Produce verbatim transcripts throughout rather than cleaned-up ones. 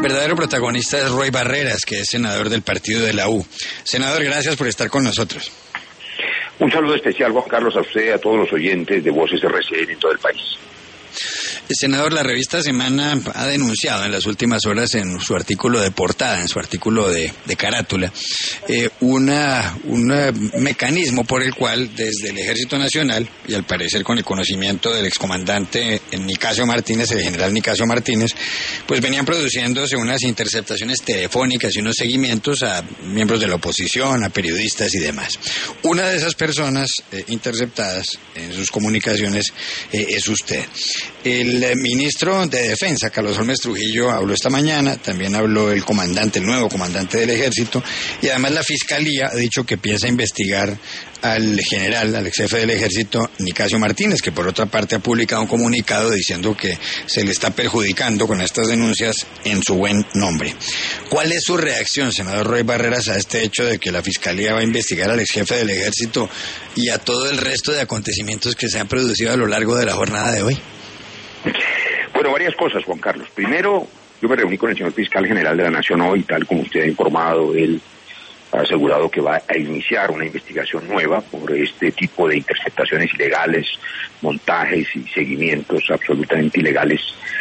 verdadero protagonista es Roy Barreras, que es senador del partido de la U. Senador, gracias por estar con nosotros. Un saludo especial, Juan Carlos, a usted y a todos los oyentes de Voces R C N en todo el país. Senador, la revista Semana ha denunciado en las últimas horas en su artículo de portada, en su artículo de, de carátula, eh, una, un mecanismo por el cual desde el Ejército Nacional, y al parecer con el conocimiento del excomandante Nicasio Martínez, el general Nicasio Martínez, pues venían produciéndose unas interceptaciones telefónicas y unos seguimientos a miembros de la oposición, a periodistas y demás. Una de esas personas eh, interceptadas en sus comunicaciones eh, es usted. El ministro de Defensa, Carlos Holmes Trujillo, habló esta mañana, también habló el comandante, el nuevo comandante del Ejército, y además la Fiscalía ha dicho que piensa investigar al general, al ex jefe del Ejército, Nicasio Martínez, que por otra parte ha publicado un comunicado diciendo que se le está perjudicando con estas denuncias en su buen nombre. ¿Cuál es su reacción, senador Roy Barreras, a este hecho de que la Fiscalía va a investigar al ex jefe del Ejército y a todo el resto de acontecimientos que se han producido a lo largo de la jornada de hoy? Bueno, varias cosas, Juan Carlos. Primero, yo me reuní con el señor fiscal general de la Nación hoy, tal como usted ha informado. Él ha asegurado que va a iniciar una investigación nueva por este tipo de interceptaciones ilegales, montajes y seguimientos absolutamente ilegales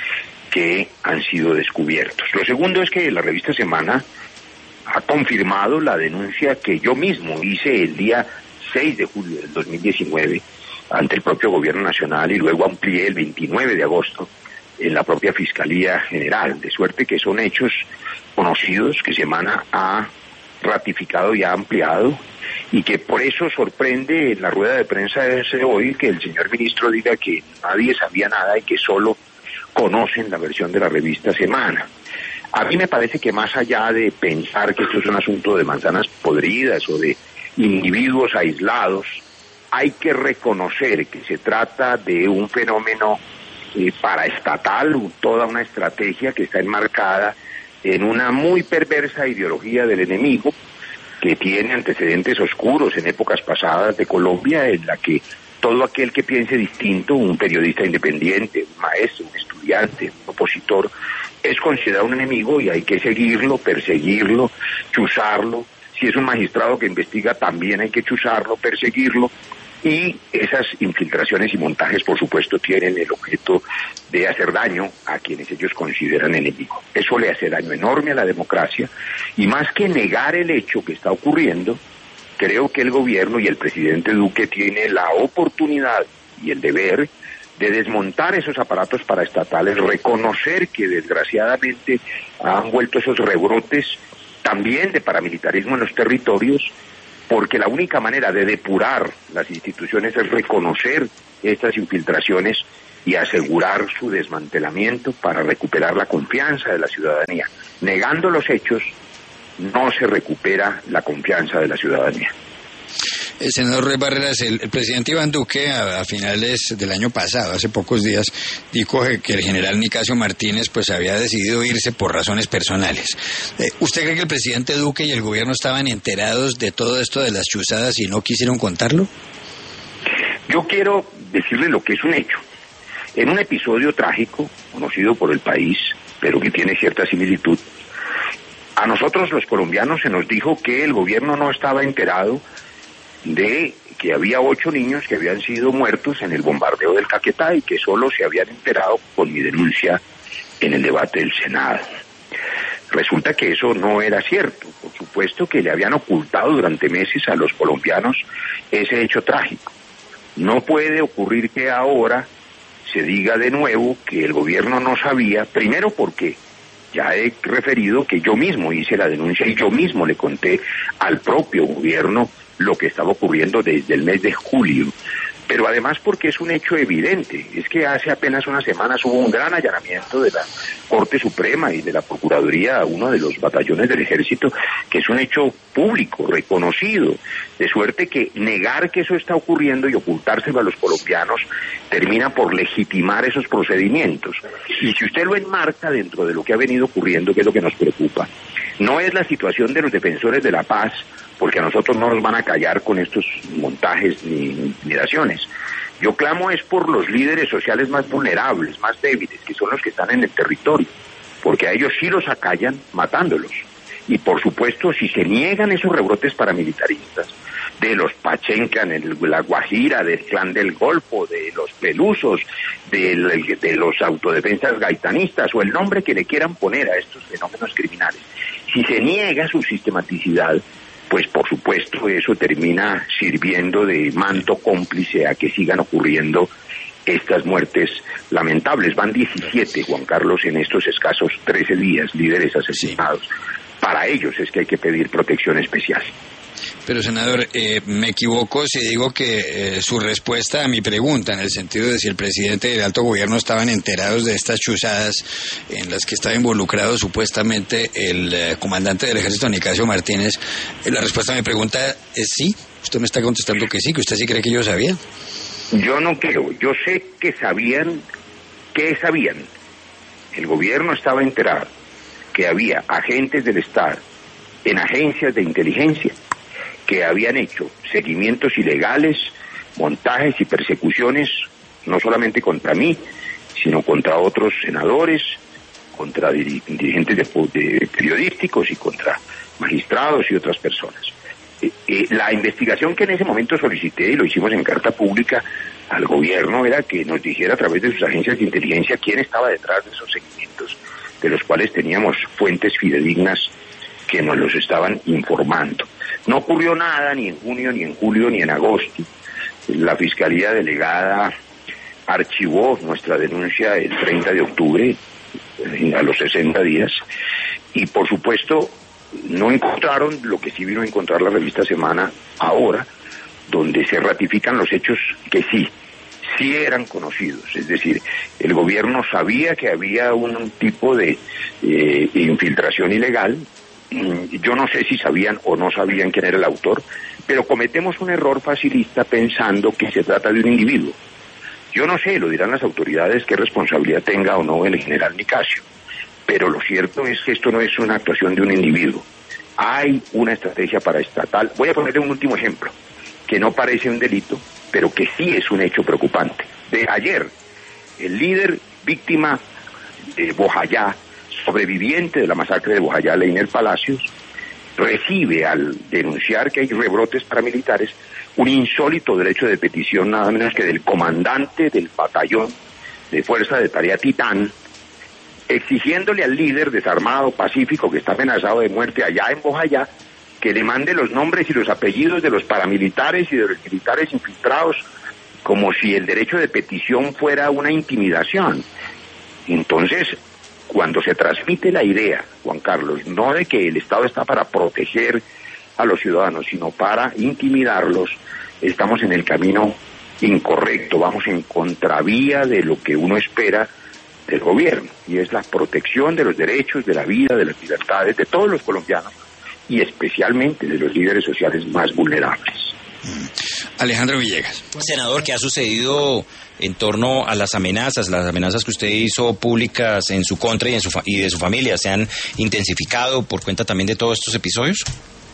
que han sido descubiertos. Lo segundo es que la revista Semana ha confirmado la denuncia que yo mismo hice el día seis de julio del dos mil diecinueve ante el propio Gobierno Nacional y luego amplié el veintinueve de agosto en la propia Fiscalía General, de suerte que son hechos conocidos que Semana ha ratificado y ha ampliado, y que por eso sorprende en la rueda de prensa de hoy que el señor ministro diga que nadie sabía nada y que solo conocen la versión de la revista Semana. A mí me parece que más allá de pensar que esto es un asunto de manzanas podridas o de individuos aislados, hay que reconocer que se trata de un fenómeno eh, paraestatal, toda una estrategia que está enmarcada en una muy perversa ideología del enemigo, que tiene antecedentes oscuros en épocas pasadas de Colombia, en la que todo aquel que piense distinto, un periodista independiente, un maestro, un estudiante, un opositor, es considerado un enemigo y hay que seguirlo, perseguirlo, chuzarlo. Si es un magistrado que investiga, también hay que chuzarlo, perseguirlo. Y esas infiltraciones y montajes, por supuesto, tienen el objeto de hacer daño a quienes ellos consideran enemigos. Eso le hace daño enorme a la democracia, y más que negar el hecho que está ocurriendo, creo que el gobierno y el presidente Duque tiene la oportunidad y el deber de desmontar esos aparatos paraestatales, reconocer que desgraciadamente han vuelto esos rebrotes también de paramilitarismo en los territorios, porque la única manera de depurar las instituciones es reconocer estas infiltraciones y asegurar su desmantelamiento para recuperar la confianza de la ciudadanía. Negando los hechos, no se recupera la confianza de la ciudadanía. El senador Roy Barreras, el, el presidente Iván Duque a, a finales del año pasado, hace pocos días, dijo que el general Nicasio Martínez pues había decidido irse por razones personales. Eh, ¿Usted cree que el presidente Duque y el gobierno estaban enterados de todo esto de las chuzadas y no quisieron contarlo? Yo quiero decirle lo que es un hecho. En un episodio trágico, conocido por el país, pero que tiene cierta similitud, a nosotros los colombianos se nos dijo que el gobierno no estaba enterado de que había ocho niños que habían sido muertos en el bombardeo del Caquetá y que solo se habían enterado con mi denuncia en el debate del Senado. Resulta que eso no era cierto. Por supuesto que le habían ocultado durante meses a los colombianos ese hecho trágico. No puede ocurrir que ahora se diga de nuevo que el gobierno no sabía, primero porque ya he referido que yo mismo hice la denuncia y yo mismo le conté al propio gobierno lo que estaba ocurriendo desde el mes de julio, pero además porque es un hecho evidente. Es que hace apenas unas semanas hubo un gran allanamiento de la Corte Suprema y de la Procuraduría a uno de los batallones del Ejército, que es un hecho público, reconocido, de suerte que negar que eso está ocurriendo y ocultárselo a los colombianos termina por legitimar esos procedimientos. Y si usted lo enmarca dentro de lo que ha venido ocurriendo, que es lo que nos preocupa, no es la situación de los defensores de la paz, porque a nosotros no nos van a callar con estos montajes ni intimidaciones. Yo clamo es por los líderes sociales más vulnerables, más débiles, que son los que están en el territorio. porque a ellos sí los acallan matándolos. Y por supuesto, si se niegan esos rebrotes paramilitaristas, de los Pachenca en la Guajira, del Clan del Golfo, de los Pelusos, de, de los autodefensas gaitanistas, o el nombre que le quieran poner a estos fenómenos criminales, si se niega su sistematicidad, pues por supuesto eso termina sirviendo de manto cómplice a que sigan ocurriendo estas muertes lamentables. Van diecisiete, Juan Carlos, en estos escasos trece días, líderes asesinados. Sí. Para ellos es que hay que pedir protección especial. Pero, senador, eh, me equivoco si digo que eh, su respuesta a mi pregunta, en el sentido de si el presidente y el alto gobierno estaban enterados de estas chuzadas en las que estaba involucrado supuestamente el eh, comandante del ejército, Nicasio Martínez, eh, la respuesta a mi pregunta es sí. Usted me está contestando que sí, que usted sí cree que ellos sabían. Yo no creo, yo sé que sabían, ¿qué sabían? El gobierno estaba enterado que había agentes del Estado en agencias de inteligencia que habían hecho seguimientos ilegales, montajes y persecuciones, no solamente contra mí, sino contra otros senadores, contra dirigentes de, de periodísticos y contra magistrados y otras personas. Eh, eh, la investigación que en ese momento solicité, y lo hicimos en carta pública al gobierno, era que nos dijera a través de sus agencias de inteligencia quién estaba detrás de esos seguimientos, de los cuales teníamos fuentes fidedignas que nos los estaban informando. No ocurrió nada ni en junio, ni en julio, ni en agosto. La Fiscalía Delegada archivó nuestra denuncia el treinta de octubre, a los sesenta días, y por supuesto no encontraron lo que sí vino a encontrar la revista Semana ahora, donde se ratifican los hechos que sí, sí eran conocidos. Es decir, el gobierno sabía que había un tipo de eh, infiltración ilegal. Yo no sé si sabían o no sabían quién era el autor, pero cometemos un error facilista pensando que se trata de un individuo. Yo no sé, lo dirán las autoridades, qué responsabilidad tenga o no el general Nicasio, pero lo cierto es que esto no es una actuación de un individuo. Hay una estrategia paraestatal. Voy a ponerle un último ejemplo, que no parece un delito, pero que sí es un hecho preocupante. De ayer, el líder víctima de Bojayá, sobreviviente de la masacre de Bojayá, Leiner Palacios, recibe, al denunciar que hay rebrotes paramilitares, un insólito derecho de petición nada menos que del comandante del batallón de Fuerza de Tarea Titán, exigiéndole al líder desarmado, pacífico, que está amenazado de muerte allá en Bojayá, que le mande los nombres y los apellidos de los paramilitares y de los militares infiltrados, como si el derecho de petición fuera una intimidación. Entonces, cuando se transmite la idea, Juan Carlos, no de que el Estado está para proteger a los ciudadanos, sino para intimidarlos, estamos en el camino incorrecto, vamos en contravía de lo que uno espera del gobierno, y es la protección de los derechos, de la vida, de las libertades de todos los colombianos, y especialmente de los líderes sociales más vulnerables. Alejandro Villegas. Senador, ¿qué ha sucedido en torno a las amenazas? Las amenazas que usted hizo públicas en su contra y, en su fa- y de su familia, ¿se han intensificado por cuenta también de todos estos episodios?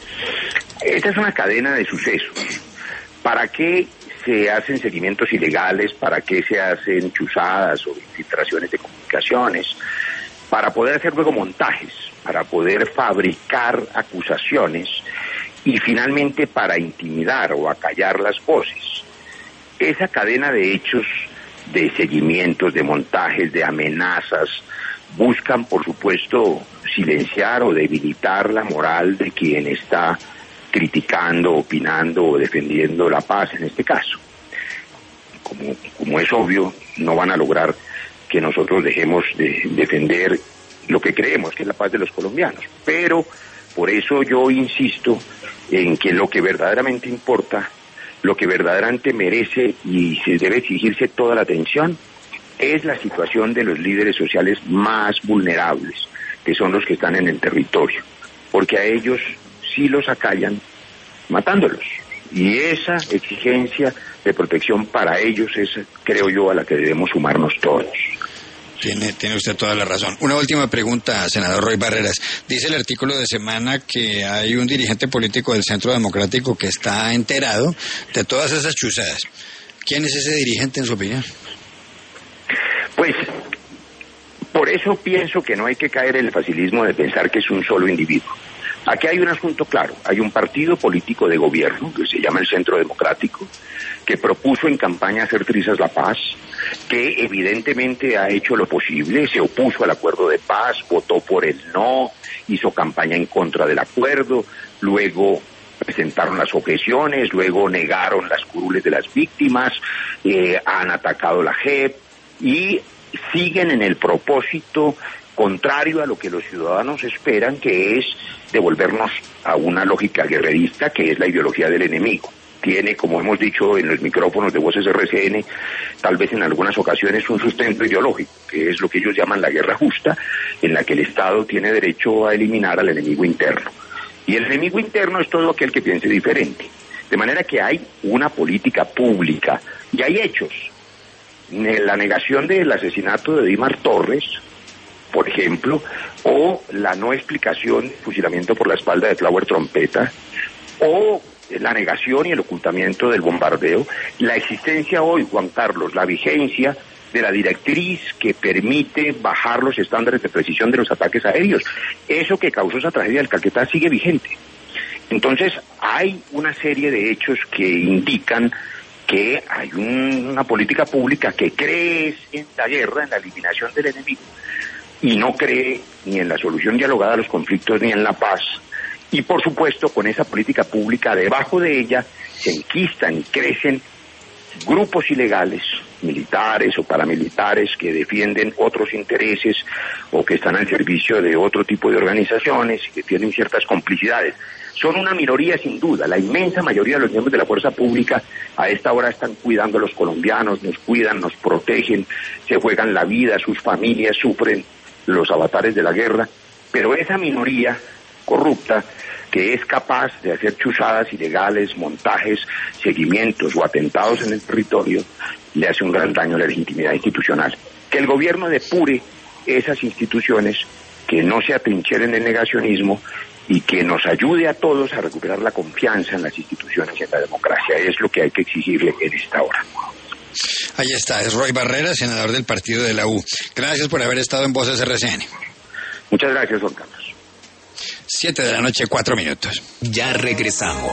Esta es una cadena de sucesos. ¿Para qué se hacen seguimientos ilegales? ¿Para qué se hacen chuzadas o infiltraciones de comunicaciones? Para poder hacer luego montajes, para poder fabricar acusaciones y finalmente para intimidar o acallar las voces. Esa cadena de hechos, de seguimientos, de montajes, de amenazas, buscan por supuesto silenciar o debilitar la moral de quien está criticando, opinando o defendiendo la paz en este caso. Como, como es obvio, no van a lograr que nosotros dejemos de defender lo que creemos que es la paz de los colombianos. Pero por eso yo insisto en que lo que verdaderamente importa, lo que verdaderamente merece y se debe exigirse toda la atención, es la situación de los líderes sociales más vulnerables, que son los que están en el territorio, porque a ellos sí los acallan matándolos. Y esa exigencia de protección para ellos es, creo yo, a la que debemos sumarnos todos. Tiene, tiene usted toda la razón. Una última pregunta, senador Roy Barreras. Dice el artículo de Semana que hay un dirigente político del Centro Democrático que está enterado de todas esas chuzadas. ¿Quién es ese dirigente en su opinión? Pues, Por eso pienso que no hay que caer en el facilismo de pensar que es un solo individuo. Aquí hay un asunto claro, hay un partido político de gobierno, que se llama el Centro Democrático, que propuso en campaña hacer trizas la paz, que evidentemente ha hecho lo posible, se opuso al acuerdo de paz, votó por el no, hizo campaña en contra del acuerdo, luego presentaron las objeciones, luego negaron las curules de las víctimas, eh, han atacado la J E P y siguen en el propósito contrario a lo que los ciudadanos esperan, que es devolvernos a una lógica guerrerista, que es la ideología del enemigo. Tiene, como hemos dicho en los micrófonos de Voces R C N, tal vez en algunas ocasiones un sustento ideológico, que es lo que ellos llaman la guerra justa, en la que el Estado tiene derecho a eliminar al enemigo interno. Y el enemigo interno es todo aquel que piense diferente. De manera que hay una política pública y hay hechos. La negación del asesinato de Dimar Torres, por ejemplo, o la no explicación del fusilamiento por la espalda de Flower Trompeta, o la negación y el ocultamiento del bombardeo, la existencia hoy, Juan Carlos, la vigencia de la directriz que permite bajar los estándares de precisión de los ataques aéreos. Eso que causó esa tragedia del Caquetá sigue vigente. Entonces, hay una serie de hechos que indican que hay un, una política pública que cree en la guerra, en la eliminación del enemigo, y no cree ni en la solución dialogada a los conflictos ni en la paz. Y por supuesto, con esa política pública, debajo de ella se enquistan y crecen grupos ilegales, militares o paramilitares, que defienden otros intereses o que están al servicio de otro tipo de organizaciones y que tienen ciertas complicidades. Son una minoría sin duda. La inmensa mayoría de los miembros de la fuerza pública a esta hora están cuidando a los colombianos, nos cuidan, nos protegen, se juegan la vida, sus familias sufren los avatares de la guerra, pero esa minoría corrupta que es capaz de hacer chuzadas ilegales, montajes, seguimientos o atentados en el territorio, le hace un gran daño a la legitimidad institucional. Que el gobierno depure esas instituciones, que no se atrincheren en el negacionismo y que nos ayude a todos a recuperar la confianza en las instituciones y en la democracia. Es lo que hay que exigirle en esta hora. Ahí está, es Roy Barreras, senador del partido de la U. Gracias por haber estado en Voces R C N. Muchas gracias, Juan Carlos. Siete de la noche, cuatro minutos. Ya regresamos.